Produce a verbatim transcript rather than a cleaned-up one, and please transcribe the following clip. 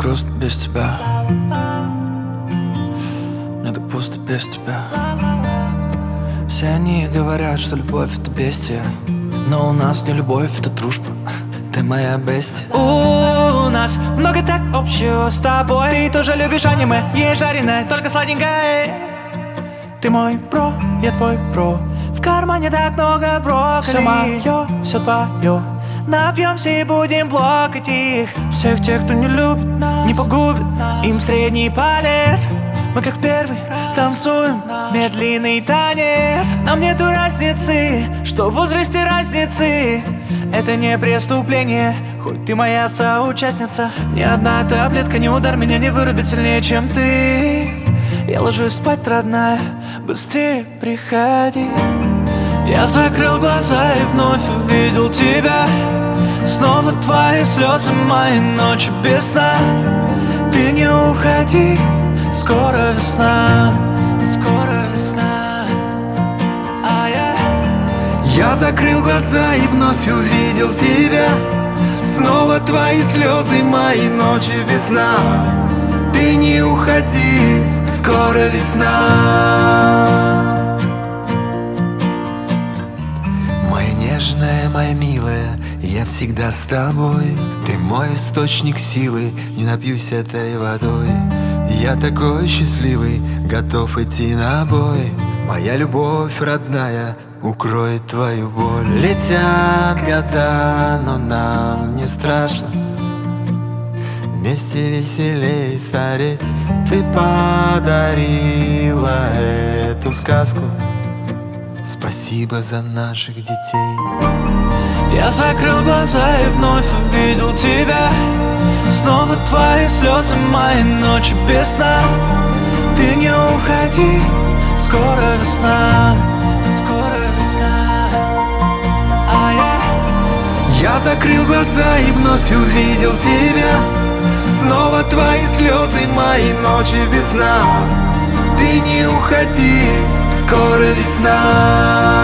грустно без тебя. Мне так пусто без тебя. Все они говорят, что любовь это бестия, но у нас не любовь, это дружба. Ты моя бестия. У нас много так общего с тобой. Ты тоже любишь аниме, ешь жареное, только сладенькое. Ты мой бро, я твой бро. В кармане так много брокколи. Все мое, все твое. Напьемся и будем плакать их. Всех тех, кто не любит, не погубит им средний палец. Мы как в первый танцуем медленный танец. Нам нету разницы, что в возрасте разницы. Это не преступление, хоть ты моя соучастница. Ни одна таблетка, ни удар меня не вырубит сильнее, чем ты. Я ложусь спать, родная, быстрее приходи. Я закрыл глаза и вновь увидел тебя. Снова твои слезы, мои ночи без сна. Ты не уходи, скоро весна, скоро весна. А я... Я закрыл глаза и вновь увидел тебя. Снова твои слезы, мои ночи без сна. Ты не уходи, скоро весна. Моя нежная, моя милая, я всегда с тобой. Ты мой источник силы, не напьюсь этой водой. Я такой счастливый, готов идти на бой. Моя любовь родная укроет твою боль. Летят года, но нам не страшно. Вместе веселей стареть. Ты подарила эту сказку. Спасибо за наших детей. Я закрыл глаза и вновь увидел тебя. Снова твои слезы, мои ночи без сна. Ты не уходи, скоро весна, скоро весна. А я... Я закрыл глаза и вновь увидел тебя. Снова твои слезы, мои ночи без сна. Ты не уходи, скоро весна.